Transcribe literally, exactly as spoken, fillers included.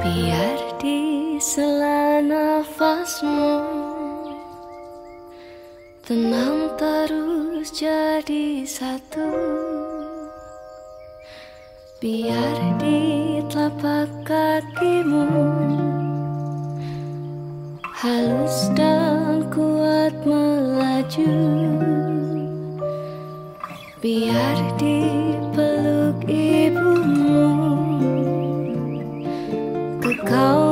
Biar di sela nafasmu tenang terus jadi satu. Biar di telapak kakimu halus dan kuat melaju. Biar di peluk ibumu kekal